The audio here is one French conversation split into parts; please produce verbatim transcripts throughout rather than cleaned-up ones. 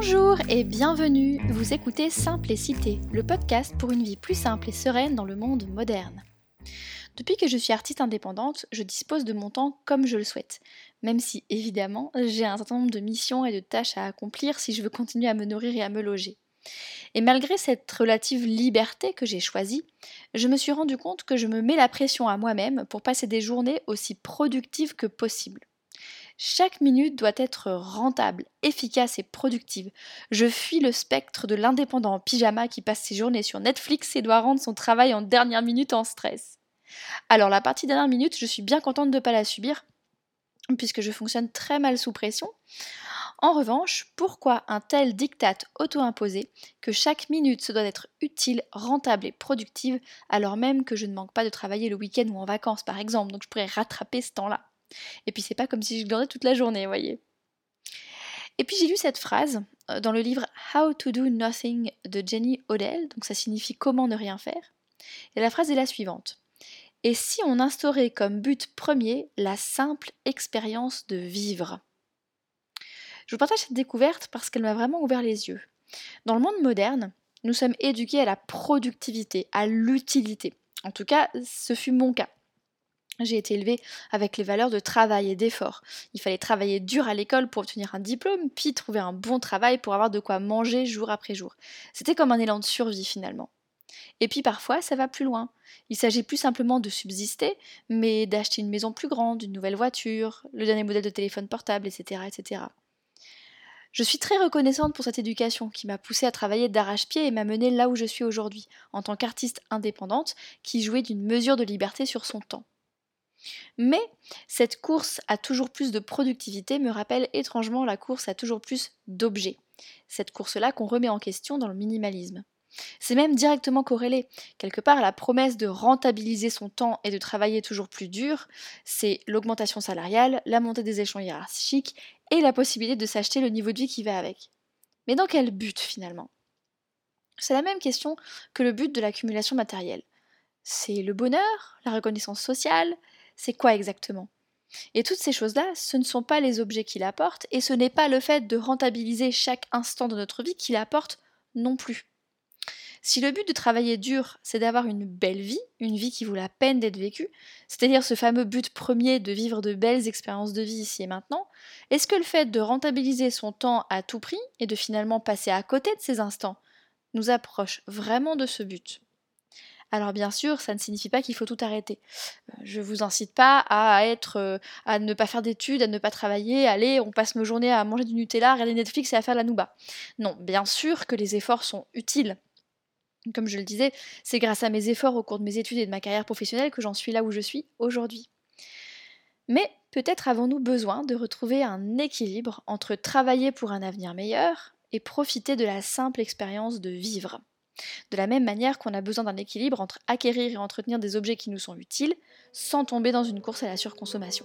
Bonjour et bienvenue, vous écoutez Simplicité, le podcast pour une vie plus simple et sereine dans le monde moderne. Depuis que je suis artiste indépendante, je dispose de mon temps comme je le souhaite, même si évidemment j'ai un certain nombre de missions et de tâches à accomplir si je veux continuer à me nourrir et à me loger. Et malgré cette relative liberté que j'ai choisie, je me suis rendu compte que je me mets la pression à moi-même pour passer des journées aussi productives que possible. Chaque minute doit être rentable, efficace et productive. Je fuis le spectre de l'indépendant en pyjama qui passe ses journées sur Netflix et doit rendre son travail en dernière minute en stress. Alors la partie dernière minute, je suis bien contente de ne pas la subir, puisque je fonctionne très mal sous pression. En revanche, pourquoi un tel diktat auto-imposé que chaque minute se doit être utile, rentable et productive, alors même que je ne manque pas de travailler le week-end ou en vacances par exemple, donc je pourrais rattraper ce temps-là. Et puis c'est pas comme si je glandais toute la journée, vous voyez. Et puis j'ai lu cette phrase dans le livre How to do Nothing de Jenny Odell, donc ça signifie comment ne rien faire. Et la phrase est la suivante. Et si on instaurait comme but premier la simple expérience de vivre ? Je vous partage cette découverte parce qu'elle m'a vraiment ouvert les yeux. Dans le monde moderne, nous sommes éduqués à la productivité, à l'utilité. En tout cas, ce fut mon cas. J'ai été élevée avec les valeurs de travail et d'effort. Il fallait travailler dur à l'école pour obtenir un diplôme, puis trouver un bon travail pour avoir de quoi manger jour après jour. C'était comme un élan de survie finalement. Et puis parfois, ça va plus loin. Il s'agit plus simplement de subsister, mais d'acheter une maison plus grande, une nouvelle voiture, le dernier modèle de téléphone portable, et cetera, et cetera. Je suis très reconnaissante pour cette éducation qui m'a poussée à travailler d'arrache-pied et m'a menée là où je suis aujourd'hui, en tant qu'artiste indépendante qui jouait d'une mesure de liberté sur son temps. Mais cette course à toujours plus de productivité me rappelle étrangement la course à toujours plus d'objets. Cette course-là qu'on remet en question dans le minimalisme. C'est même directement corrélé. Quelque part, la promesse de rentabiliser son temps et de travailler toujours plus dur, c'est l'augmentation salariale, la montée des échelons hiérarchiques et la possibilité de s'acheter le niveau de vie qui va avec. Mais dans quel but finalement ? C'est la même question que le but de l'accumulation matérielle. C'est le bonheur, la reconnaissance sociale ? C'est quoi exactement ? Et toutes ces choses-là, ce ne sont pas les objets qui l'apportent, et ce n'est pas le fait de rentabiliser chaque instant de notre vie qui l'apporte non plus. Si le but de travailler dur, c'est d'avoir une belle vie, une vie qui vaut la peine d'être vécue, c'est-à-dire ce fameux but premier de vivre de belles expériences de vie ici et maintenant, est-ce que le fait de rentabiliser son temps à tout prix et de finalement passer à côté de ces instants nous approche vraiment de ce but ? Alors bien sûr, ça ne signifie pas qu'il faut tout arrêter. Je ne vous incite pas à être, euh, à ne pas faire d'études, à ne pas travailler, allez, on passe nos journées à manger du Nutella, à regarder Netflix et à faire la nouba. Non, bien sûr que les efforts sont utiles. Comme je le disais, c'est grâce à mes efforts au cours de mes études et de ma carrière professionnelle que j'en suis là où je suis aujourd'hui. Mais peut-être avons-nous besoin de retrouver un équilibre entre travailler pour un avenir meilleur et profiter de la simple expérience de vivre. De la même manière qu'on a besoin d'un équilibre entre acquérir et entretenir des objets qui nous sont utiles, sans tomber dans une course à la surconsommation.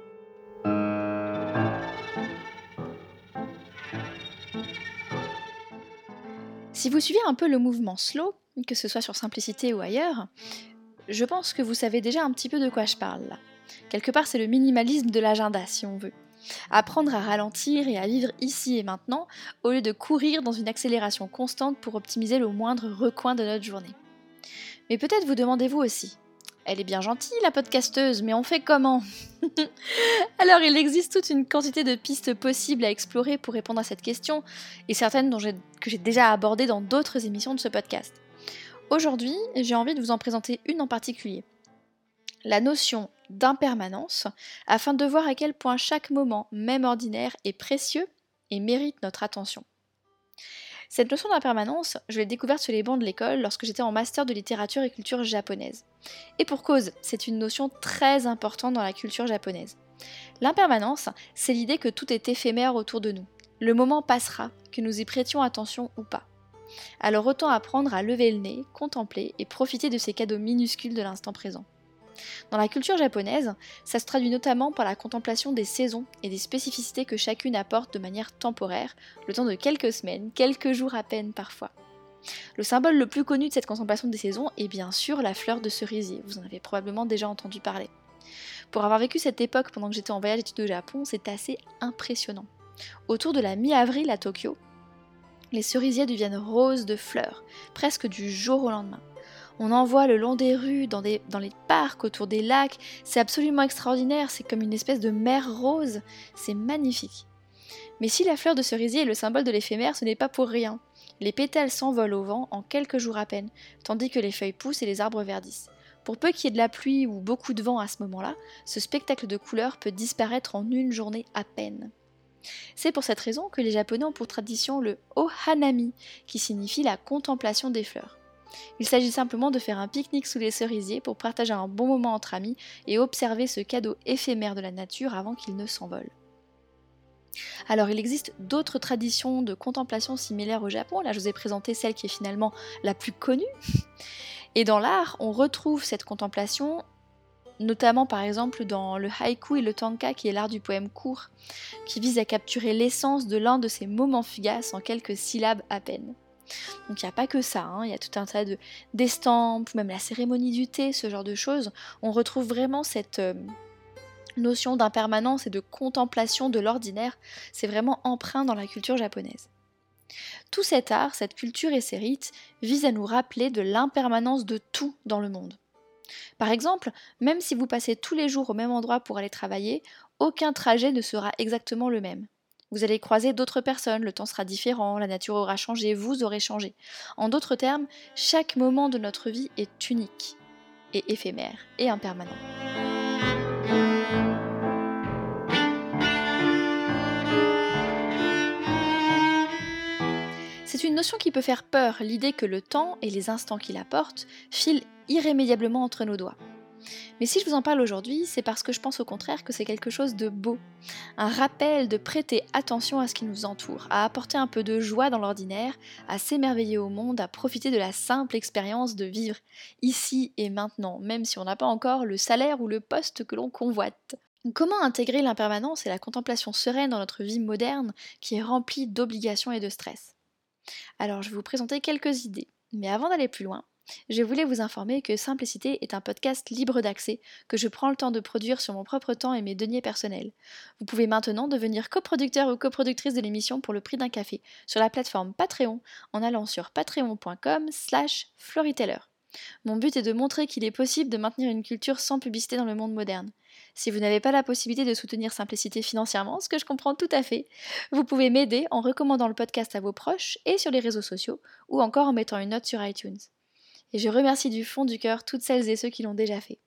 Si vous suivez un peu le mouvement slow, que ce soit sur Simplicité ou ailleurs, je pense que vous savez déjà un petit peu de quoi je parle là. Quelque part, c'est le minimalisme de l'agenda, si on veut. Apprendre à ralentir et à vivre ici et maintenant, au lieu de courir dans une accélération constante pour optimiser le moindre recoin de notre journée. Mais peut-être vous demandez-vous aussi, elle est bien gentille la podcasteuse, mais on fait comment ? Alors il existe toute une quantité de pistes possibles à explorer pour répondre à cette question, et certaines dont j'ai, que j'ai déjà abordées dans d'autres émissions de ce podcast. Aujourd'hui, j'ai envie de vous en présenter une en particulier. La notion d'impermanence, afin de voir à quel point chaque moment, même ordinaire, est précieux et mérite notre attention. Cette notion d'impermanence, je l'ai découverte sur les bancs de l'école lorsque j'étais en master de littérature et culture japonaise. Et pour cause, c'est une notion très importante dans la culture japonaise. L'impermanence, c'est l'idée que tout est éphémère autour de nous. Le moment passera, que nous y prêtions attention ou pas. Alors autant apprendre à lever le nez, contempler et profiter de ces cadeaux minuscules de l'instant présent. Dans la culture japonaise, ça se traduit notamment par la contemplation des saisons et des spécificités que chacune apporte de manière temporaire, le temps de quelques semaines, quelques jours à peine parfois. Le symbole le plus connu de cette contemplation des saisons est bien sûr la fleur de cerisier, vous en avez probablement déjà entendu parler. Pour avoir vécu cette époque pendant que j'étais en voyage d'études au Japon, c'est assez impressionnant. Autour de la mi-avril à Tokyo, Les cerisiers deviennent roses de fleurs, presque du jour au lendemain. On en voit le long des rues, dans, des, dans les parcs, autour des lacs. C'est absolument extraordinaire, c'est comme une espèce de mer rose. C'est magnifique. Mais si la fleur de cerisier est le symbole de l'éphémère, ce n'est pas pour rien. Les pétales s'envolent au vent en quelques jours à peine, tandis que les feuilles poussent et les arbres verdissent. Pour peu qu'il y ait de la pluie ou beaucoup de vent à ce moment-là, ce spectacle de couleurs peut disparaître en une journée à peine. C'est pour cette raison que les Japonais ont pour tradition le Ohanami, qui signifie la contemplation des fleurs. Il s'agit simplement de faire un pique-nique sous les cerisiers pour partager un bon moment entre amis et observer ce cadeau éphémère de la nature avant qu'il ne s'envole. Alors il existe d'autres traditions de contemplation similaires au Japon, là je vous ai présenté celle qui est finalement la plus connue. Et dans l'art, on retrouve cette contemplation, notamment par exemple dans le haïku et le tanka qui est l'art du poème court, qui vise à capturer l'essence de l'un de ces moments fugaces en quelques syllabes à peine. Donc il n'y a pas que ça, hein, il y a tout un tas de, d'estampes, même la cérémonie du thé, ce genre de choses. On retrouve vraiment cette euh, notion d'impermanence et de contemplation de l'ordinaire, c'est vraiment empreint dans la culture japonaise. Tout cet art, cette culture et ces rites visent à nous rappeler de l'impermanence de tout dans le monde. Par exemple, même si vous passez tous les jours au même endroit pour aller travailler, aucun trajet ne sera exactement le même. Vous allez croiser d'autres personnes, le temps sera différent, la nature aura changé, vous aurez changé. En d'autres termes, chaque moment de notre vie est unique, et éphémère, et impermanent. C'est une notion qui peut faire peur, l'idée que le temps et les instants qu'il apporte filent irrémédiablement entre nos doigts. Mais si je vous en parle aujourd'hui, c'est parce que je pense au contraire que c'est quelque chose de beau, un rappel de prêter attention à ce qui nous entoure, à apporter un peu de joie dans l'ordinaire, à s'émerveiller au monde, à profiter de la simple expérience de vivre ici et maintenant, même si on n'a pas encore le salaire ou le poste que l'on convoite. Comment intégrer l'impermanence et la contemplation sereine dans notre vie moderne qui est remplie d'obligations et de stress ? Alors je vais vous présenter quelques idées, mais avant d'aller plus loin, je voulais vous informer que Simplicité est un podcast libre d'accès que je prends le temps de produire sur mon propre temps et mes deniers personnels. Vous pouvez maintenant devenir coproducteur ou coproductrice de l'émission pour le prix d'un café sur la plateforme Patreon en allant sur patreon.com slash floryteller. Mon but est de montrer qu'il est possible de maintenir une culture sans publicité dans le monde moderne. Si vous n'avez pas la possibilité de soutenir Simplicité financièrement, ce que je comprends tout à fait, vous pouvez m'aider en recommandant le podcast à vos proches et sur les réseaux sociaux ou encore en mettant une note sur iTunes. Et je remercie du fond du cœur toutes celles et ceux qui l'ont déjà fait.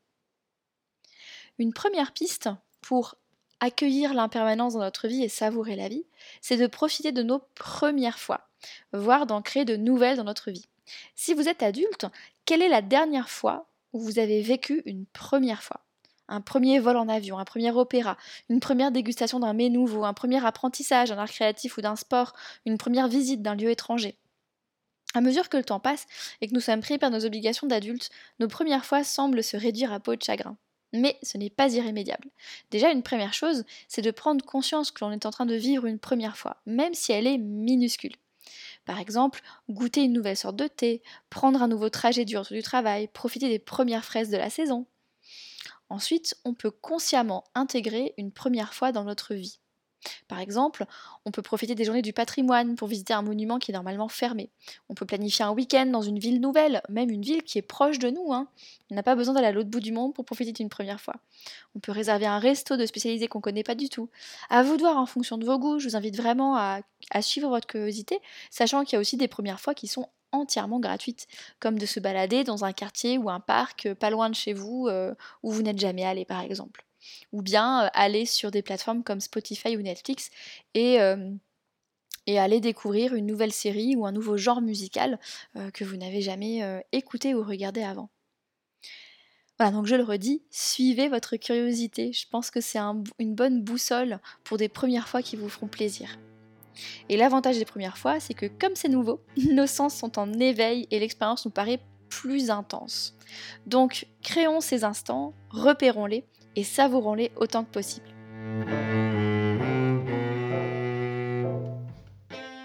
Une première piste pour accueillir l'impermanence dans notre vie et savourer la vie, c'est de profiter de nos premières fois, voire d'en créer de nouvelles dans notre vie. Si vous êtes adulte, quelle est la dernière fois où vous avez vécu une première fois ? Un premier vol en avion, un premier opéra, une première dégustation d'un mets nouveau, un premier apprentissage d'un art créatif ou d'un sport, une première visite d'un lieu étranger. À mesure que le temps passe et que nous sommes pris par nos obligations d'adultes, nos premières fois semblent se réduire à peau de chagrin. Mais ce n'est pas irrémédiable. Déjà, une première chose, c'est de prendre conscience que l'on est en train de vivre une première fois, même si elle est minuscule. Par exemple, goûter une nouvelle sorte de thé, prendre un nouveau trajet du retour du travail, profiter des premières fraises de la saison. Ensuite, on peut consciemment intégrer une première fois dans notre vie. Par exemple, on peut profiter des journées du patrimoine pour visiter un monument qui est normalement fermé. On peut planifier un week-end dans une ville nouvelle, même une ville qui est proche de nous. Hein. On n'a pas besoin d'aller à l'autre bout du monde pour profiter d'une première fois. On peut réserver un resto de spécialisé qu'on ne connaît pas du tout. À vous de voir en fonction de vos goûts. Je vous invite vraiment à, à suivre votre curiosité, sachant qu'il y a aussi des premières fois qui sont entièrement gratuites, comme de se balader dans un quartier ou un parc pas loin de chez vous, euh, où vous n'êtes jamais allé par exemple. Ou bien euh, aller sur des plateformes comme Spotify ou Netflix et, euh, et aller découvrir une nouvelle série ou un nouveau genre musical euh, que vous n'avez jamais euh, écouté ou regardé avant. Voilà, donc je le redis, suivez votre curiosité. Je pense que c'est un, une bonne boussole pour des premières fois qui vous feront plaisir. Et l'avantage des premières fois, c'est que comme c'est nouveau, nos sens sont en éveil et l'expérience nous paraît plus intense. Donc créons ces instants, repérons-les et savourons-les autant que possible.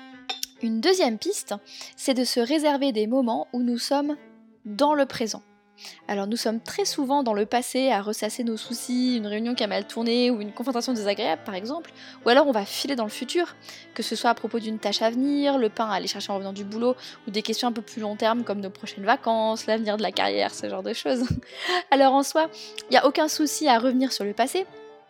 Une deuxième piste, c'est de se réserver des moments où nous sommes dans le présent. Alors nous sommes très souvent dans le passé à ressasser nos soucis, une réunion qui a mal tourné ou une confrontation désagréable par exemple, ou alors on va filer dans le futur, que ce soit à propos d'une tâche à venir, le pain à aller chercher en revenant du boulot, ou des questions un peu plus long terme comme nos prochaines vacances, l'avenir de la carrière, ce genre de choses. Alors en soi, il n'y a aucun souci à revenir sur le passé,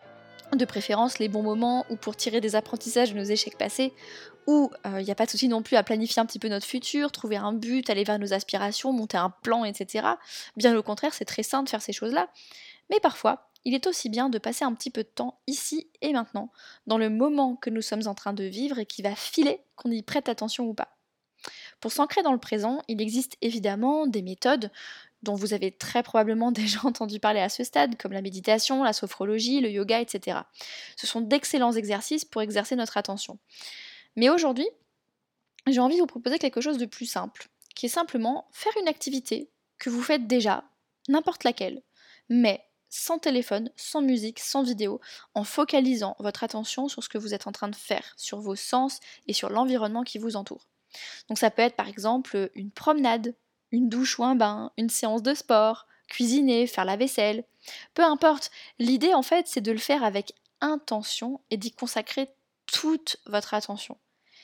de préférence les bons moments ou pour tirer des apprentissages de nos échecs passés, ou il euh, n'y a pas de souci non plus à planifier un petit peu notre futur, trouver un but, aller vers nos aspirations, monter un plan, et cetera. Bien au contraire, c'est très sain de faire ces choses-là. Mais parfois, il est aussi bien de passer un petit peu de temps ici et maintenant, dans le moment que nous sommes en train de vivre et qui va filer, qu'on y prête attention ou pas. Pour s'ancrer dans le présent, il existe évidemment des méthodes dont vous avez très probablement déjà entendu parler à ce stade, comme la méditation, la sophrologie, le yoga, et cetera. Ce sont d'excellents exercices pour exercer notre attention. Mais aujourd'hui, j'ai envie de vous proposer quelque chose de plus simple, qui est simplement faire une activité que vous faites déjà, n'importe laquelle, mais sans téléphone, sans musique, sans vidéo, en focalisant votre attention sur ce que vous êtes en train de faire, sur vos sens et sur l'environnement qui vous entoure. Donc ça peut être par exemple une promenade, une douche ou un bain, une séance de sport, cuisiner, faire la vaisselle. Peu importe, l'idée en fait c'est de le faire avec intention et d'y consacrer toute votre attention.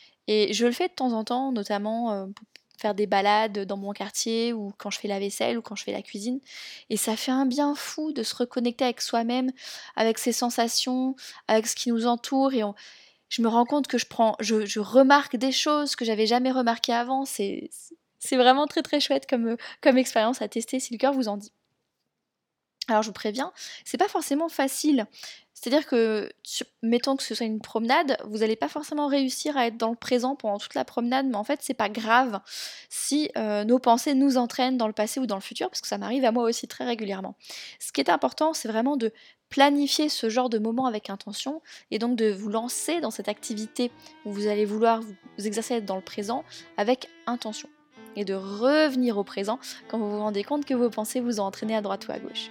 Et je le fais de temps en temps, notamment euh, pour faire des balades dans mon quartier ou quand je fais la vaisselle ou quand je fais la cuisine. Et ça fait un bien fou de se reconnecter avec soi-même, avec ses sensations, avec ce qui nous entoure. Et on... je me rends compte que je prends, je, je remarque des choses que j'avais jamais remarquées avant. C'est, c'est vraiment très très chouette comme, comme expérience à tester si le cœur vous en dit. Alors je vous préviens, c'est pas forcément facile. C'est-à-dire que, mettons que ce soit une promenade, vous n'allez pas forcément réussir à être dans le présent pendant toute la promenade, mais en fait c'est pas grave si euh, nos pensées nous entraînent dans le passé ou dans le futur, parce que ça m'arrive à moi aussi très régulièrement. Ce qui est important, c'est vraiment de planifier ce genre de moment avec intention, et donc de vous lancer dans cette activité où vous allez vouloir vous exercer à être dans le présent avec intention. Et de revenir au présent quand vous vous rendez compte que vos pensées vous ont entraîné à droite ou à gauche.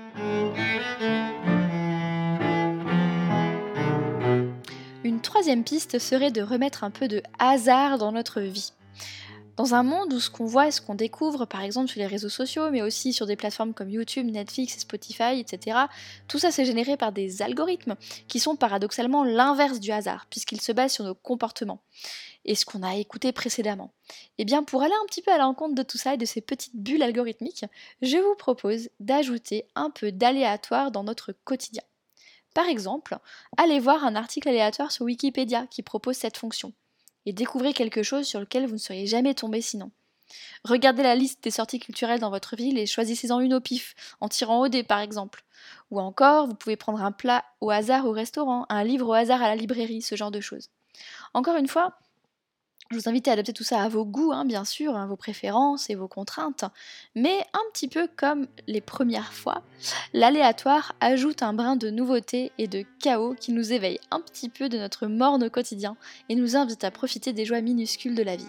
Une troisième piste serait de remettre un peu de hasard dans notre vie. Dans un monde où ce qu'on voit et ce qu'on découvre, par exemple sur les réseaux sociaux, mais aussi sur des plateformes comme YouTube, Netflix et Spotify, et cetera, tout ça c'est généré par des algorithmes qui sont paradoxalement l'inverse du hasard, puisqu'ils se basent sur nos comportements et ce qu'on a écouté précédemment. Et bien pour aller un petit peu à l'encontre de tout ça et de ces petites bulles algorithmiques, je vous propose d'ajouter un peu d'aléatoire dans notre quotidien. Par exemple, allez voir un article aléatoire sur Wikipédia qui propose cette fonction et découvrez quelque chose sur lequel vous ne seriez jamais tombé sinon. Regardez la liste des sorties culturelles dans votre ville et choisissez-en une au pif, en tirant au dé par exemple. Ou encore, vous pouvez prendre un plat au hasard au restaurant, un livre au hasard à la librairie, ce genre de choses. Encore une fois, je vous invite à adapter tout ça à vos goûts, hein, bien sûr, hein, vos préférences et vos contraintes, mais un petit peu comme les premières fois, l'aléatoire ajoute un brin de nouveauté et de chaos qui nous éveille un petit peu de notre morne quotidien et nous invite à profiter des joies minuscules de la vie.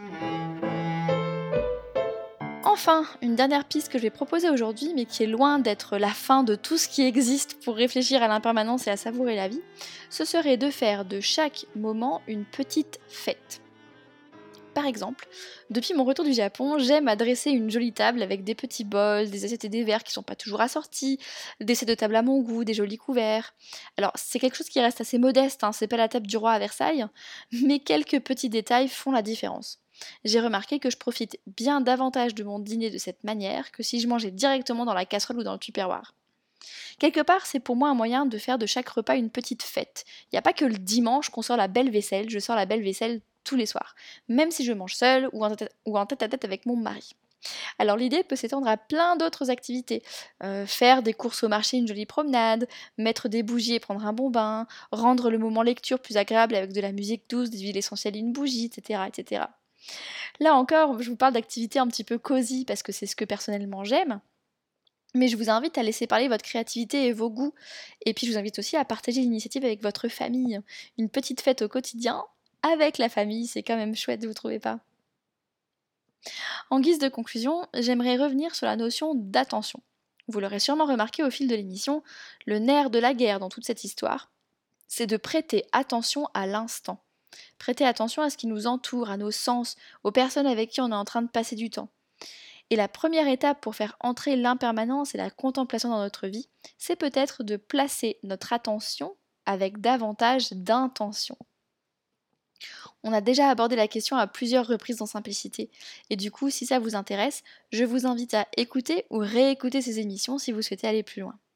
Enfin, une dernière piste que je vais proposer aujourd'hui, mais qui est loin d'être la fin de tout ce qui existe pour réfléchir à l'impermanence et à savourer la vie, ce serait de faire de chaque moment une petite fête. Par exemple, depuis mon retour du Japon, j'aime adresser une jolie table avec des petits bols, des assiettes et des verres qui sont pas toujours assortis, des sets de table à mon goût, des jolis couverts. Alors c'est quelque chose qui reste assez modeste, hein, c'est pas la table du roi à Versailles, mais quelques petits détails font la différence. J'ai remarqué que je profite bien davantage de mon dîner de cette manière que si je mangeais directement dans la casserole ou dans le tupperware. Quelque part, c'est pour moi un moyen de faire de chaque repas une petite fête. Il n'y a pas que le dimanche qu'on sort la belle vaisselle, je sors la belle vaisselle tous les soirs, même si je mange seule ou en tête ou en tête à tête avec mon mari. Alors l'idée peut s'étendre à plein d'autres activités. Euh, faire des courses au marché, une jolie promenade, mettre des bougies et prendre un bon bain, rendre le moment lecture plus agréable avec de la musique douce, des huiles essentielles et une bougie, et cetera, et cetera. Là encore, je vous parle d'activités un petit peu cosy parce que c'est ce que personnellement j'aime. Mais je vous invite à laisser parler votre créativité et vos goûts. Et puis je vous invite aussi à partager l'initiative avec votre famille. Une petite fête au quotidien, avec la famille, c'est quand même chouette, vous trouvez pas ? En guise de conclusion, j'aimerais revenir sur la notion d'attention. Vous l'aurez sûrement remarqué au fil de l'émission, le nerf de la guerre dans toute cette histoire, c'est de prêter attention à l'instant. Prêter attention à ce qui nous entoure, à nos sens, aux personnes avec qui on est en train de passer du temps. Et la première étape pour faire entrer l'impermanence et la contemplation dans notre vie, c'est peut-être de placer notre attention avec davantage d'intention. On a déjà abordé la question à plusieurs reprises dans Simplicité, et du coup, si ça vous intéresse, je vous invite à écouter ou réécouter ces émissions si vous souhaitez aller plus loin.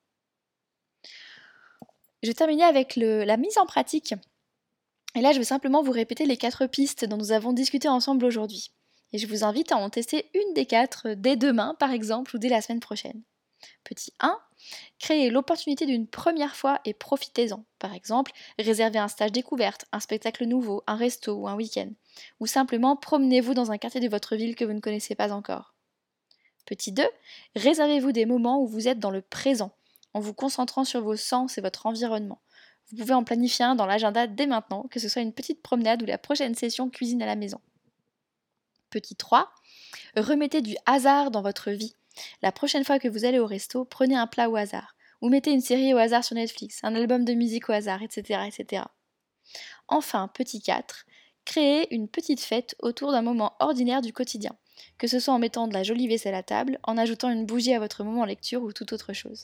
Je vais terminer avec le, la mise en pratique. Et là, je vais simplement vous répéter les quatre pistes dont nous avons discuté ensemble aujourd'hui. Et je vous invite à en tester une des quatre dès demain, par exemple, ou dès la semaine prochaine. Petit un, créez l'opportunité d'une première fois et profitez-en. Par exemple, réservez un stage découverte, un spectacle nouveau, un resto ou un week-end. Ou simplement promenez-vous dans un quartier de votre ville que vous ne connaissez pas encore. Petit deux, réservez-vous des moments où vous êtes dans le présent, en vous concentrant sur vos sens et votre environnement. Vous pouvez en planifier un dans l'agenda dès maintenant, que ce soit une petite promenade ou la prochaine session cuisine à la maison. Petit trois, remettez du hasard dans votre vie. La prochaine fois que vous allez au resto, prenez un plat au hasard, ou mettez une série au hasard sur Netflix, un album de musique au hasard, et cetera et cetera. Enfin, petit quatre, créez une petite fête autour d'un moment ordinaire du quotidien, que ce soit en mettant de la jolie vaisselle à table, en ajoutant une bougie à votre moment lecture ou toute autre chose.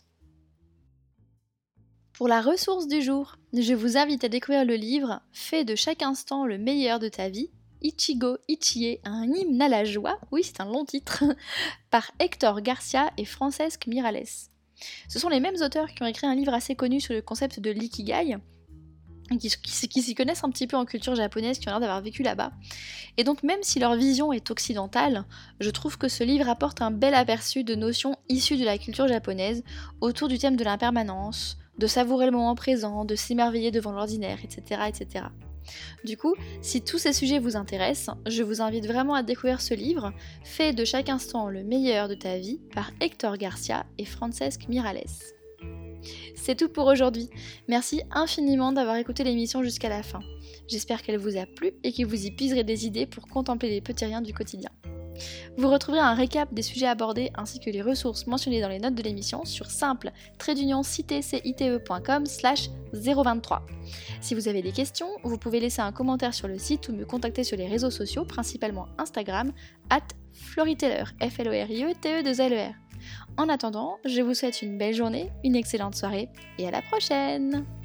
Pour la ressource du jour, je vous invite à découvrir le livre « Fais de chaque instant le meilleur de ta vie » Ichigo Ichie, un hymne à la joie, oui c'est un long titre, par Hector Garcia et Francesc Miralles. Ce sont les mêmes auteurs qui ont écrit un livre assez connu sur le concept de l'ikigai, qui, qui, qui s'y connaissent un petit peu en culture japonaise, qui ont l'air d'avoir vécu là-bas. Et donc même si leur vision est occidentale, je trouve que ce livre apporte un bel aperçu de notions issues de la culture japonaise autour du thème de l'impermanence, de savourer le moment présent, de s'émerveiller devant l'ordinaire, et cetera et cetera. Du coup, si tous ces sujets vous intéressent, je vous invite vraiment à découvrir ce livre, « Fais de chaque instant le meilleur de ta vie » par Hector Garcia et Francesc Miralles. C'est tout pour aujourd'hui. Merci infiniment d'avoir écouté l'émission jusqu'à la fin. J'espère qu'elle vous a plu et que vous y puiserez des idées pour contempler les petits riens du quotidien. Vous retrouverez un récap des sujets abordés ainsi que les ressources mentionnées dans les notes de l'émission sur simple cite point com slash zéro vingt-trois. Si vous avez des questions, vous pouvez laisser un commentaire sur le site ou me contacter sur les réseaux sociaux, principalement Instagram, arobase floriteller, F L O R I E T E deux L E R. En attendant, je vous souhaite une belle journée, une excellente soirée et à la prochaine!